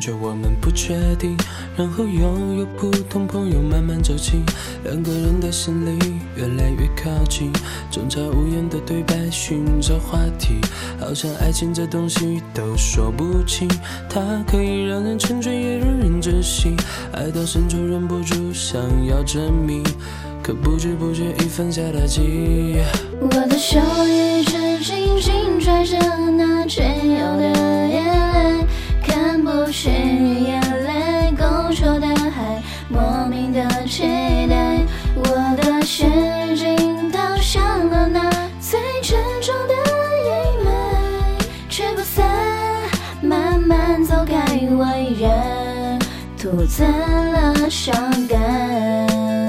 觉我们不确定，然后又有普通朋友慢慢走近，两个人的心里越来越靠近，总在无言的对白寻找话题，好像爱情这东西都说不清，它可以让人沉醉也让人窒息，爱到深处忍不住想要证明，可不知不觉已犯下大忌。 我的手一直紧紧拽着那仅有的眼泪，看不清眼泪勾出的海，莫名的期待。我的心已经倒向了那最沉重的阴霾，却不散，慢慢走开，我依然徒增了伤感。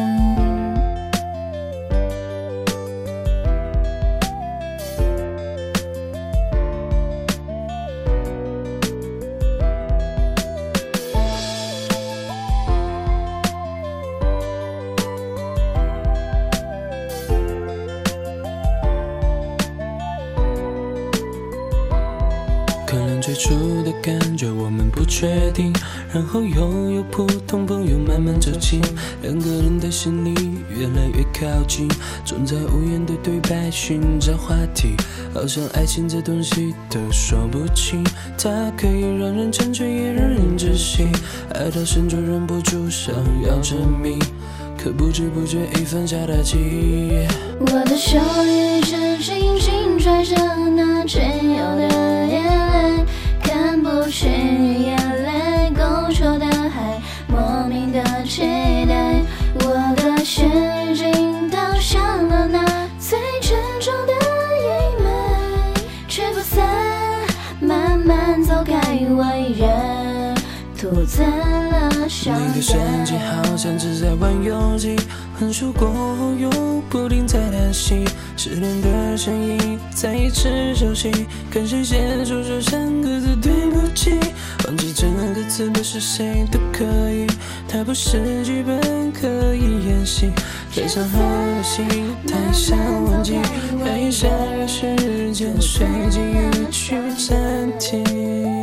可能最初的感觉我们不确定，然后又有普通朋友慢慢走近，两个人的心里越来越靠近，总在无言的对白寻找话题，好像爱情这东西都说不清，它可以让人沉醉也让人窒息，爱到深处忍不住想要证明，可不知不觉已犯下大忌。 我的手一直紧紧拽着那仅有的眼泪，看不清眼泪勾出的海，莫名的期待。我的心已经倒向了那最沉重的阴霾，却不散，慢慢走开，我依然徒增了伤感。 你的神情好像只在玩游戏，分手过后又不停在叹息，失恋的声音再一次熟悉，跟谁写出这3个字对不起，忘记这个字不是谁都可以，它不是剧本可以演戏，太伤害的心太想忘记，可以下个时间随机一去暂停。